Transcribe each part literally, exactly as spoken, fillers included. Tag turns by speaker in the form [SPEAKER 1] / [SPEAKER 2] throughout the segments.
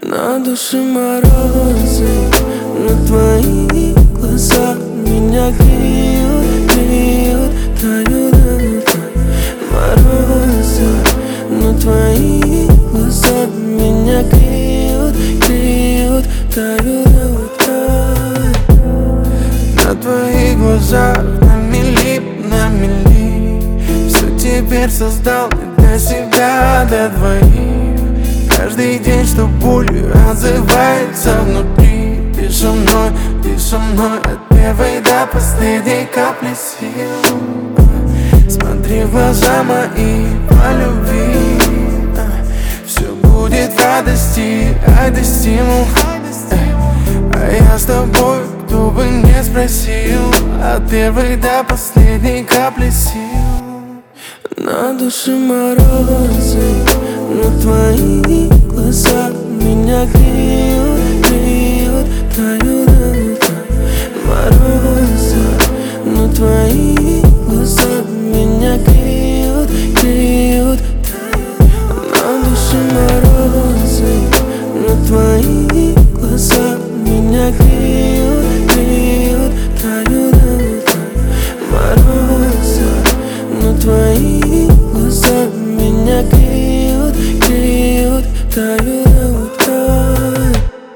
[SPEAKER 1] На душе морозы, но твои глаза меня греют, греют, тают, морозы, но твои глаза меня греют, греют, тают, тают. На твоих глазах на мили, на мили, все теперь создал для себя, для двоих. Каждый день, что болью отзывается внутри. Ты со мной, ты со мной от первой до последней капли сил. Смотри в глаза мои по любви. Все будет в радости, ай да стимул. А я с тобой, кто бы не спросил, от первой до последней капли сил. На душе морозы, но твои глаза меня греют, греют, тают, морозы, но твои глаза меня греют, греют, тают. На душе морозы, но твои глаза меня греют, греют, тают, морозы, но твои глаза меня греют, греют, тают, тают.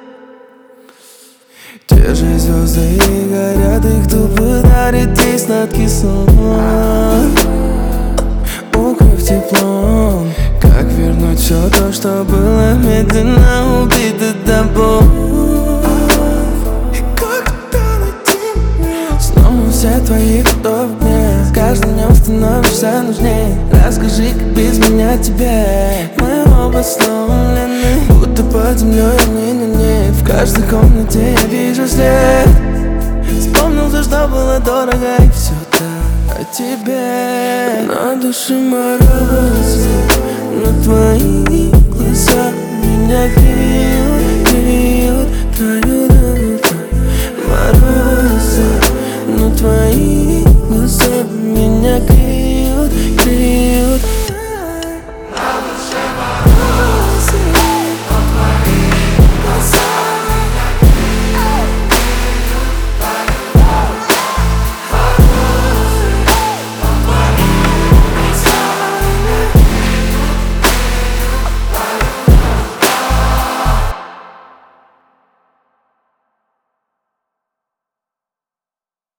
[SPEAKER 1] Те же звезды и горят, и кто подарит ей сладкий сон. Укрыв теплом, как вернуть все то, что было медленно убито тобой. Снова все твои вдохни, с каждым днем становишься нужней. Расскажи, как без меня тебе. Мы оба сломлены, будто под землей ныне. В каждой комнате я вижу след. Вспомнил все, что было дорого, и все так о тебе. На душе морозы, но твои